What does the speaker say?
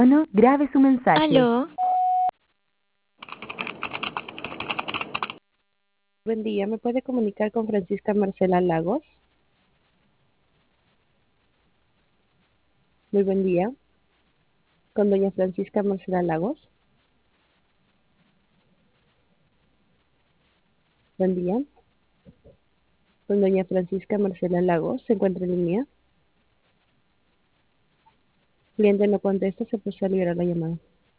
tono, grabe su mensaje. Aló, Buen día, ¿me puede comunicar con Francisca Marcela Lagos? Muy buen día. ¿Con doña Francisca Marcela Lagos? Buen día. ¿Con doña Francisca Marcela Lagos? ¿Se encuentra en línea? Cliente no contesta, se puso a liberar la llamada.